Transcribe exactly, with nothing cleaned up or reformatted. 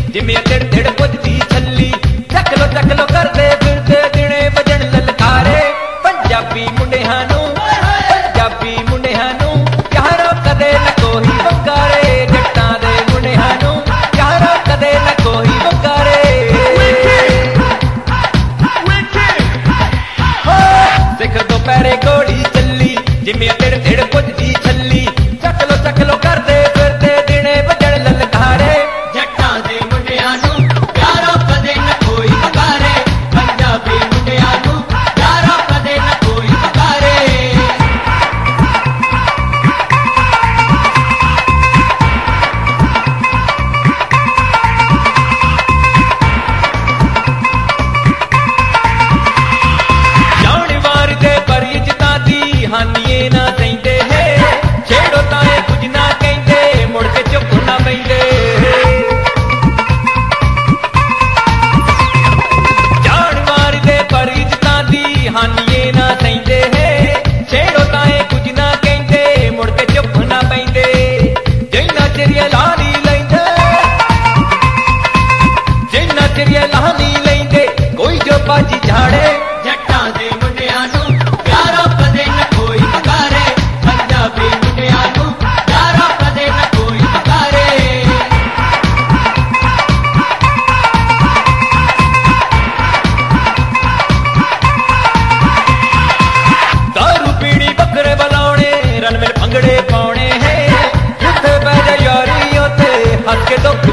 जिमें तिड़ तिड़ पुजदी छल्ली चक लो चक लो करदे फिरदे दिने वजन ललकारे पंजाबी मुंडियां नूं पंजाबी मुंडियां नूं प्यार कदे न कोई वंगारे जट्टां दे मुंडियां नूं प्यार कदे न कोई वंगारे सिख दोपहरे घोड़ी चली जिमें तिड़ तिड़ पुजदी छल्ली चक लो चक लो करदे फिरदे दिने वजन ललकारे जट्टां दे मुंडियां नूं प्यारो कदे न कोई वंगारे पंजाबी मुंडियां नूं प्यारो कदे न कोई वंगारे जाण वार दे पर इज्जतां दी हानिए ना देंदे है छेड़ो ताए कुछ ना कहंदे मुड़ के चुप ना बैंदे जाण वार दे पर इज्जतां दी हानिए ना देंदे है छेड़ो ताए कुछ ना कहंदे मुड़ के चुप ना बैंदे जिन्ना चिरिया लानी लैंदे जिन्ना चिरिया लानी लैंदे कोई जो बाजी झाड़े जट्टां दे मुंडियां नूं प्यारो कदे न कोई वंगारे पंजाबी मुंडियां नूं प्यारो कदे न कोई वंगारे दारू पीनी बकरे बलाने रन मिल भंगड़े पाने हैं जिथे बैठे यारी उथे हंस के दुख